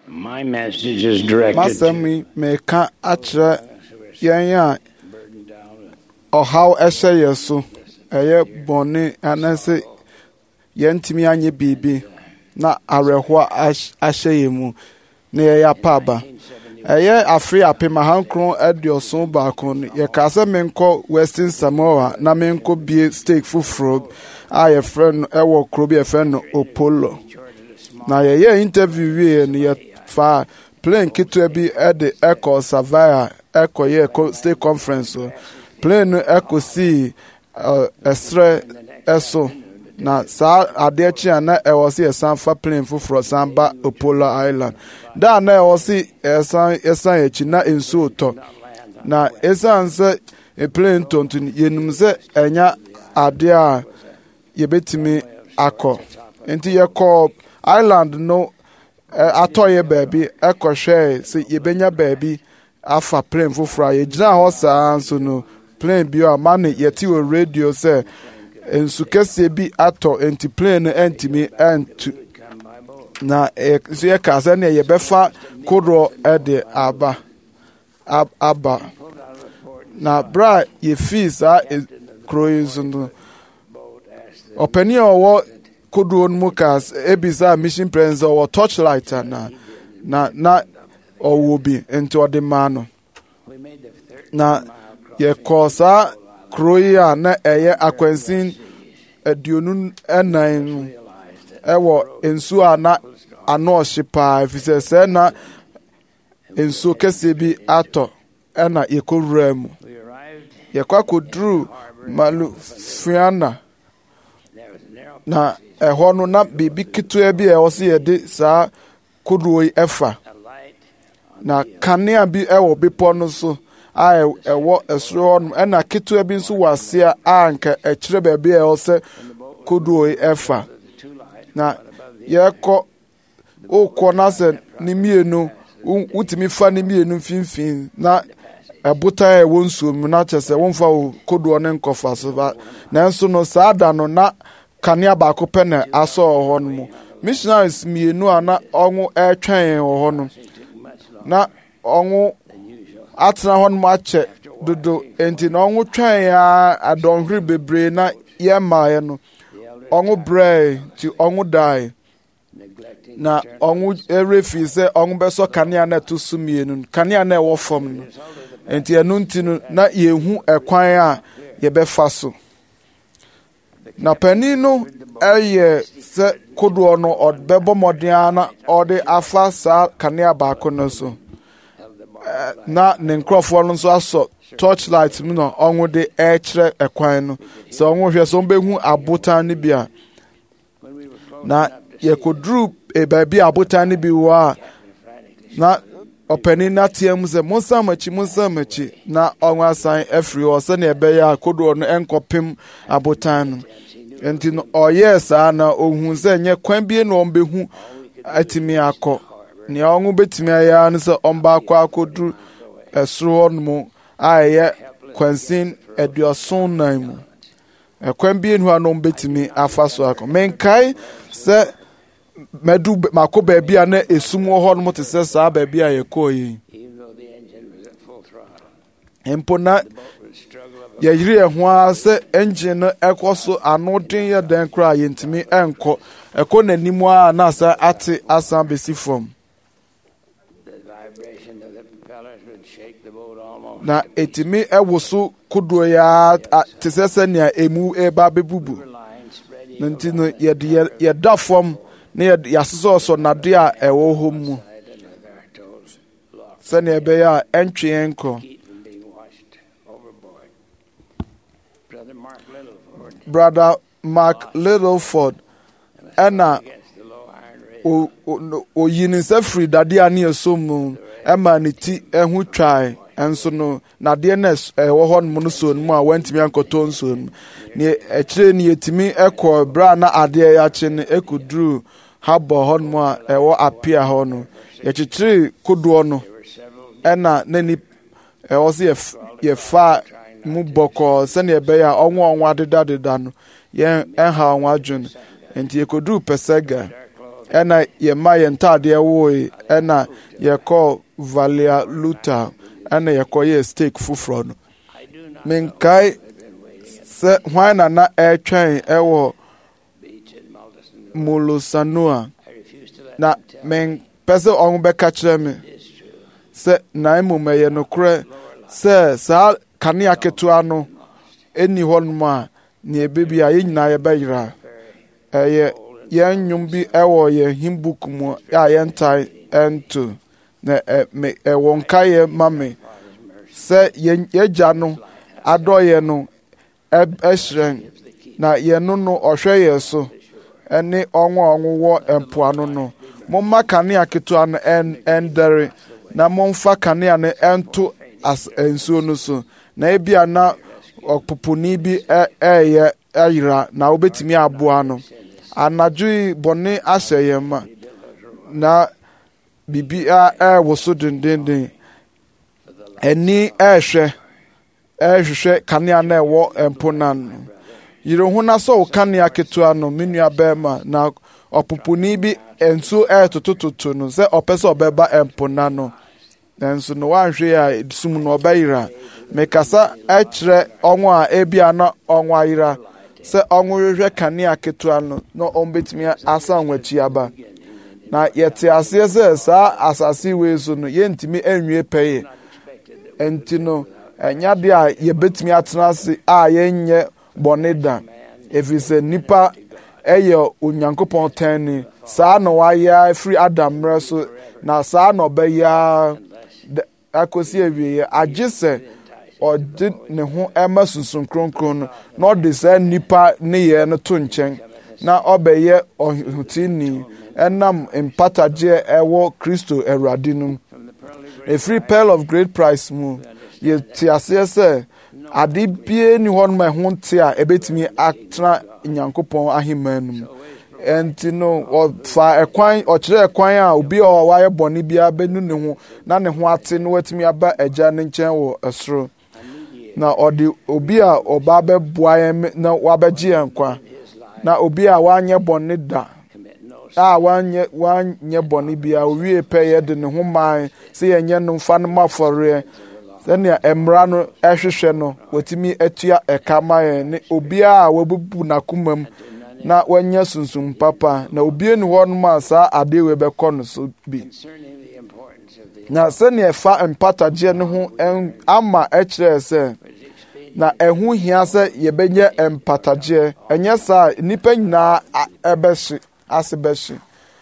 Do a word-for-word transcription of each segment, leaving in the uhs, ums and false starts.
My message is directed Masami meka atre yen a ohaw ehye yeso eye bone anase yentimi anye bibi na areho ahye yemu na ye yapaba eye afri apema hankron adioson baako ye ka se menko Western Samoa na menko bie steak fufuro a ye friend ewo krobi e friend Opolo na ye ye interview we ne ye fa plane kitu bi e de echo Savaya echo ye state conference plane echo si esre eso na sa ade chi na e wo si esan fa plane fufuro samba Opolo Island da na e wo si esan esan echi na ensu to na esan se e plane tonto yenum se enya ade a ye betimi akọ enti ye call island no atoye baby ekọ hwe se ye benya baby afa plane fufuro ye gina ho saa so no plane bi o ma ne yeti o radio se ensu kese bi ato enti plane entimi entu na so ye ka se ne ye befa kodro e de aba aba na bra ye fees a cruise no openi owo kodro nmu kas ebisa mission presence or torchlight na na na owo bi enti ode ma no na ye kosa kroya na eye akwansin aduonun enan ewo ensu ana ano hyepa efise se na ensu kese bi ato ena yekorura mu ye kwakodru malu fiana na eho no na bibi kitu bi e wo se ye de sa kodro efa na kanea bi ewo bipo no so a ewo esro no ena kitu bi nso wase a anka ekire ba bi e wo se kodro efa na ye ko o ko na se ni mienu utimi fa ni mienu finfin na ebuta e wo nsuo mu na chese wonfa kodro ne nkofa so ba na nso no saada no na kanea ba ko pene aso ho no mu missionaries mienu ana onwu etwen ho no na onwu atra ho no ache dodo enti na onwu twen ya adonhri bebre na ye maaye no onwu bre ti onwu dai na onwu erefi se onwu beso kanea na to sumienu kanea na e wo fom no enti enu ntinu na yehu ekwan a ye befa so na panino eye se kodro no odbebo modiana ode afa sa kanea baako no so na ne nkrofo no so aso torchlight mu no onwo de e kire ekwan no se onwo hwe so behu abotan ni bia na ye kodru e ba bi abotan ni bi wa na openi na tiam se monsa machi monsa machi na onwo asan afri o se na ebe ya kodro no enkopem abotan no enti no oyes ana ohun se nye kwan bie no ombehu atimi akọ ni onwu betimi aya no se omba akọ akodru esro no aye kwansin eduoson nan mu ekwan bie no ano betimi afaso akọ menkai se medu mako ba bia na esum ho no te se sa ba bia ye koyi empona ye yiri ehwa se engine ekoso anodin ye den kra yentimi enko eko nanimu a na sa ate asan besi from na etimi ewoso kudo ya tesese ne emu eba bebubu ntino ye ye da from ne ye soso so na de a ewo homu se ne ebe ya entwe enko Brother Mark Littleford ena o o yini se free dade ani esom ema ne ti ehu twai enso no na de na ewo ho no so no a wantimi ankoto nso no ne ekire ne yetimi ekọ bra na ade ya che ne ekudru habo ho no a ewo apia ho no ye chichiri kodo no ena nani ewo se ye fa mu boko se ne be ya onwo onwa deda deda no ye enha onwa dwun enti ekodu pesega ɛna yɛma yɛn ntaadeɛ woe ɛna yɛkɔ valia luta ɛna yɛkɔyɛ steak foforɔ no menkae sɛ hwan na na ɛretwɛn ɛwɔ Molosanoa na menpɛ sɛ ɔmo bɛka kyerɛ me sɛ na mmom ɛyɛ nokorɛ sɛ saa kanea ketewa no ɛni hɔnom a nea ɛbɛbi a yɛn nyinaa yɛbɛyera ɛyɛ yɛn nnwom bi ɛwɔ yɛn hymn book mu a yɛntae ɛnto na ɛwɔ nkaeɛ ma me sɛ yɛgya no adɔyɛ no ɛhyerɛn na yɛno no ɔhwɛ yɛn so ɛne ɔnwo a ɔwɔ mpoano no momma kanea ketewa no ɛndɛre na momfa kanea no ɛnto nsuo no so na ebia na ɔpoponi bi ɛyɛ ayera na wobɛtumi aboa no anadwo yi bɔne ahyɛ yɛn ma na bibi ɛwɔ so dendenden ani ɛhwɛ ɛhwehwɛ kanea na ɛwɔ mpo nan no yere ho na sɛ wo kanea ketewa no me nua bɛrima na ɔpoponi bi nsuo ɛtotototo no sɛ ɔpɛ sɛ ɔbɛba mpo nan no nanso no wanhwɛ a sum no ɔbɛyera mekasa ɛkyerɛ ɔnwo a ebia na ɔnwo ayera sɛ ɔnwo hwehwɛ kanea ketewa no na ɔmbɛtumi asa nwakyi aba na yɛte aseɛ sɛ saa asase wei so no yɛntumi anwie pɛyɛ enti no ɛnya de a yɛbɛtumi atena ase a yɛnyɛ bɔne da ɛfiri sɛ nnipa ɛyɛ onyankopɔn tɛnni saa na wayɛ firi adam mmerɛ so na saa na ɔbɛyɛ akɔsi awieɛ agye sɛ ɔde ne ho ɛma sunsun kronkron no na ɔde saa nnipa ne yɛ no to nkyɛn na ɔbɛyɛ ɔhotini ɛnam mpatagyeɛ ɛwɔ kristo awurade no ɛfiri pearl of great price mu yɛte aseɛ sɛ ade bie ni hɔ nom a ɛho nte a ɛbɛtumi atena nyankopɔn ahemmaa no mu ɛnti no ɔfa ɛkwan ɔkyerɛ ɛkwan a obi a wayɛ bɔne biara bɛnu ne ho na ne ho ate no watumi aba agya ne nkyɛn wɔ ɛsoro na ɔde obi a ɔba bɛboa yɛn na wabɛgye yɛn nkwa na obi a wanyɛ bɔne da a wanyɛ wanyɛ bɔne biara owie pɛ yɛde ne ho man sɛ yɛnyɛ no mfa no ma afɔreɛ sɛnea mmara no ɛhwehwɛ no watumi atua ɛka ma yɛn ne obiara a wabubu n'akoma mu na wanyɛ sunsum papa na obie ne hɔ nom a saa ade wei bɛkɔ no so bi na sɛnea ɛfa mpatagyeɛ no ho ama ɛkyerɛ sɛ na ɛho hia sɛ yɛbɛnyɛ mpatagyeɛ ɛnyɛ saa nnipa nyinaa ɛbɛhye ase bɛhye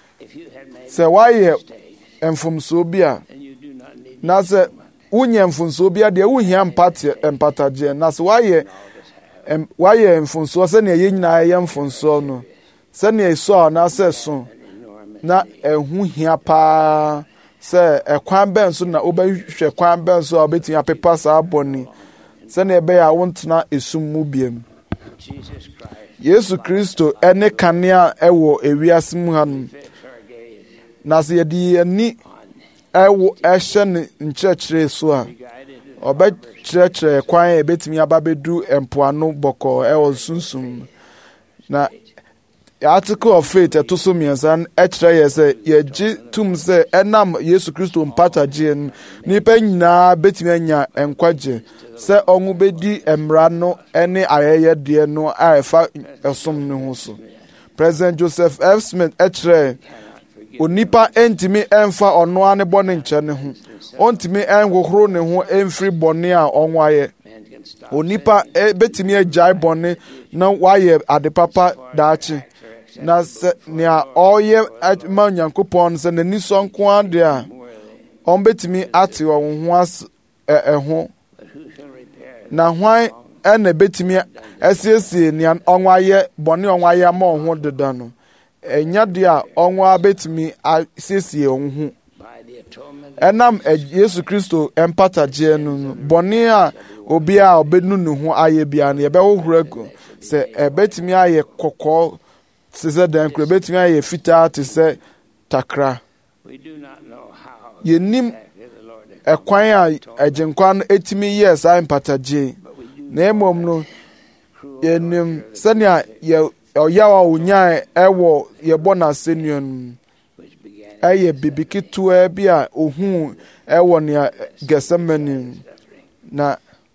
sɛ wayɛ mfomsoɔ bi a na sɛ wonyɛ mfonsoɔ bi a deɛ wohia mpatagyeɛ na sɛ wayɛ wayɛ mfonsoɔ sɛnea yɛn nyinaa yɛ mfonsoɔ no sɛnea ɛsɔ a anaasɛ so na ɛho hia paa sɛ ɛkwan bɛn so na wobɛhwɛ kwan bɛn so a wobɛtumi apepa saa bɔne sɛnea ɛbɛyɛ a wontena esum mu biam yesu kristo ɛne kanea ɛwɔ ewiase mu ha no na sɛ yɛde yɛni ɛwɔ ɛhyɛ ne nkyerɛkyerɛ so a ɔbɛkyerɛkyerɛ kwan a ɛbɛtumi aba bɛdu mpoano bɔkɔɔ ɛwɔ sunsum na article of faith ɛto so mmiɛnsa ɛkyerɛ yɛ sɛ yɛgye tum sɛ ɛnam yesu kristo mpatagyeɛ no nnipa nyinaa bɛtumi anya nkwagye sɛ ɔmo bɛdi mmara no ne ayɛyɛdeɛ no a ɛfa ɛsom no ho so president joseph f smith ɛkyerɛ onipa ntumi ɛmfa ɔno a ne bɔne nkyɛ ne ho ɔntumi ɛnhohoro ne ho ɛmfiri bɔne a ɔnwo ayɛ onipa bɛtumi agyae bɔne na wayɛ ade papa daakye na sɛ nea ɔyɛ ma onyankopɔn no sɛ n'ani sɔ nko adeɛ a ɔmbɛtumi ate ɔwo ho ɛho na hwan ɛna bɛtumi asiesie nea ɔnwo ayɛ bɔne ɔnwo ayɛ ama ɔho deda no ɛnya deɛ a ɔnwo abɛtumi asiesie ɔho ho ɛnam yesu kristo mpatagyeɛ no no bɔne a obi a ɔbɛnu ne ho ayɛ biara no yɛbɛhohoro agu sɛ ɛbɛtumi ayɛ kɔkɔɔ te sɛ dan koro ɛbɛtumi ayɛ fitaa te sɛ takra yɛnim ɛkwan a agyenkwa no ɛtumi yɛ saa mpatagye na mmom no yɛnim sɛnea ɔyaw a onyaa ɛwɔ yɛbɔ n'asɛnnua no ɛyɛ bibi ketewa bi a ohun ɛwɔ nea Gethsemane na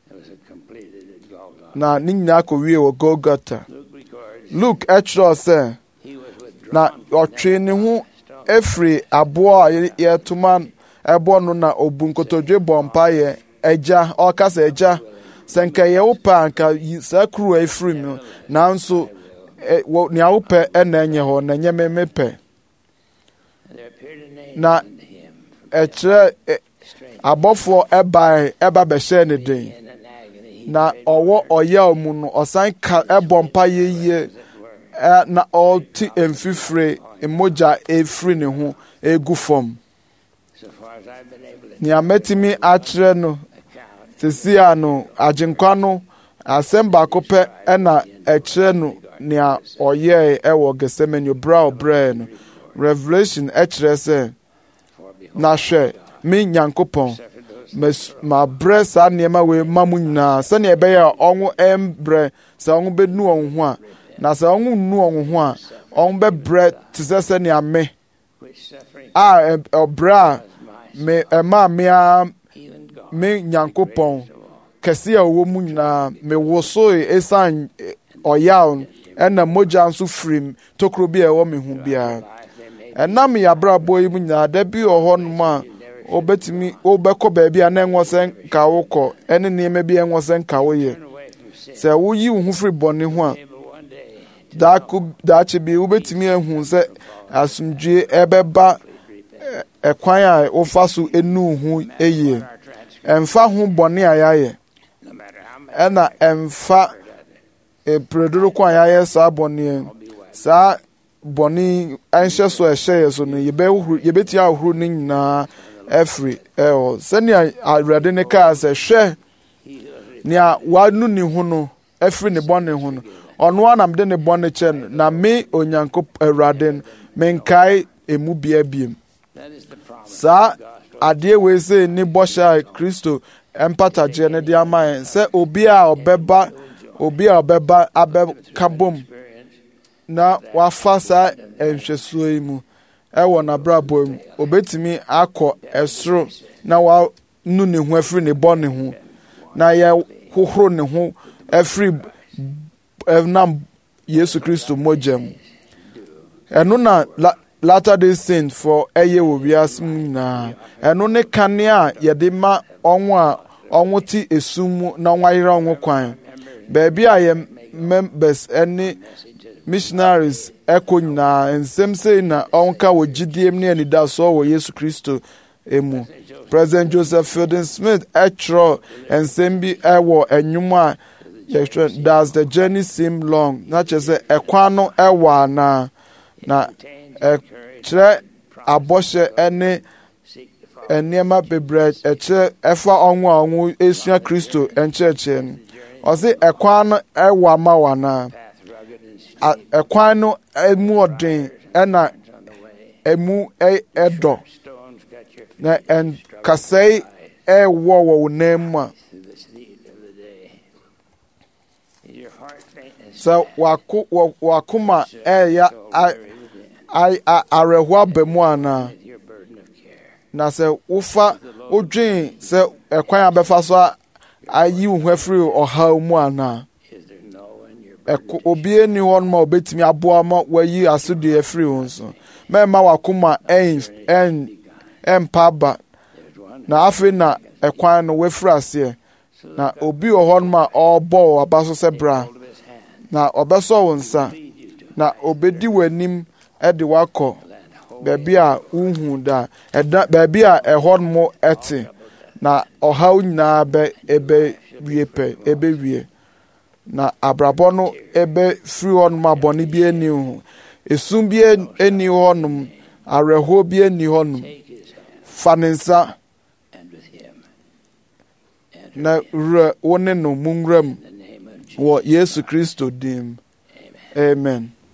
na ne nyinaa kɔwie wɔ Golgotha. Luke ɛkyerɛw sɛ na ɔtwe ne ho efiri aboa a yɛtoma ɛbɔ no na obu nkotodwe bɔ mpaeɛ agya ɔkasa agya sɛ nka yɛ wopɛ anka saa kuru efiri mu nanso nea wopɛ ɛna ɛnyɛ hɔ na nyɛ me mepɛ na ɛkyerɛ abɔfoɔ ɛbae ɛba bɛhyɛ ne den na ɔwɔ ɔyaw mu no ɔsan ka ɛbɔ mpaeɛ yie na ɔte mfifire mmogya efiri ne ho egu fam nea mɛtumi akyerɛ no sisi a no agyenkwa no asɛm baako pɛ ɛna ɛkyerɛ no nea ɔyɛɛ ɛwɔ Gethsemane bra ɔbrɛɛ no Revelation ɛkyerɛ sɛ na hwɛ me Nyankopɔn mabrɛ saa nneɛma wei ma mu nyinaa sɛnea ɛbɛyɛ a ɔnwo ɛmbrɛ sɛ ɔnwo bɛnu ɔn ho a na sɛ ɔnwo nnu ɔn ho a ɔnwo bɛbrɛ te sɛ sɛnea me a ɔbrɛ a me ɛma me a me Nyankopɔn kɛse a ɔwɔ mu nyinaa me wosoe ɛsan ɔyaw ɛna mogya nso firim tokuro bi a ɛwɔ me ho biara ɛnam yɛabrabɔ yi mu nyinaa da bi wɔ hɔ nom a wobɛtumi wobɛkɔ baabi a na ɛnwɔ sɛ nka wokɔ ɛne nneɛma bi ɛnwɔ sɛ nka woyɛ sɛ woyi wo ho firi bɔne ho a daakye bi wobɛtumi ahu sɛ asomdwie ɛbɛba ɛkwan a wofa so ɛnu ho ɛyie ɛmfa ho bɔne a yɛayɛ ɛna ɛmfa ɛpredoro kwan a yɛayɛ saa bɔne saa bɔne ɛnhyɛ so ɛhyɛ yɛ so no yɛbɛtia ahohoro no nyinaa ɛfiri ɛwɔ sɛnea Awurade ne kaa sɛ hwɛ nea wanu ne ho no ɛfiri ne bɔne ho no ɔno a nam de ne bɔne kyɛ no na me Onyankopɔn Awurade no menkae emu bia biem saa adeɛ wei sɛ ne bɔhyɛ a Kristo ɛmpatagyeɛ no de ama yɛn sɛ obi a ɔbɛba obi a ɔbɛba abɛka bom na wafa saa nhwɛsoɔ yi mu ɛwɔ n'abrabɔ mu obetumi akɔ ɛsoro na wanu ne ho afiri ne bɔne ho na yɛ hohoro ne ho afiri ɛnam Yesu Kristo mogya mu ɛno na Latter Day Saint for ɛyɛ wɔ wiase mu nyinaa ɛno ne kanea a yɛde ma ɔnwo a ɔnwo te esum mu na ɔnwayera ɔnwo kwan baabi a yɛ members ɛne missionaries ɛkɔ nyinaa nsɛm sei na ɔnka wɔ gyidie mu ne anidasoɔ wɔ Yesu Kristo emu President Joseph Fielding Smith ɛtwerɛ nsɛm bi ɛwɔ ɛnwom a yɛhwɛ Does the Journey Seem Long na kyerɛ sɛ ɛkwan no ɛwɔ anaa na ɛkyerɛ abɔhyɛ ɛne nneɛma bebree ɛkyerɛ ɛfa ɔnwo a ɔnwo esua Kristo nkyerɛkyerɛ no ɔse ɛkwan no ɛwɔ ama wɔ anaa ɛkwan no emu ɔden ɛna emu ɛdɔ na nkasɛe ɛwɔ wɔ wo nan mu a sɛ wako wakoma ɛyɛ awerɛhoɔ aba mu anaa na sɛ wofa wodwen sɛ ɛkwan a bɛfa so ayi wo ho afiri ɔhaw mu anaa obiara ni hɔ ma obetumi aboa ma wayi asodie afiri wo nso mɛma wakoma ɛmpa aba na afei na ɛkwan no wafiri aseɛ na obi wɔ hɔ ma ɔrebɔ wɔ aba so sɛ bra na ɔbɛsɔ wo nsa na obedi w'anim ɛde wakɔ baabi a wohu da ɛda baabi a ɛhɔ mo ɛte na ɔhaw nyinaa bɛ ebe wie pɛ ebe wie na abrabɔ no ebe firi hɔ nom abɔne bi ani ho esum bi ani hɔ nom awerɛhoɔ bi ani hɔ nom fa ne nsa na wura wo ne no mu nwura mu wɔ Yesu Kristo dim amen.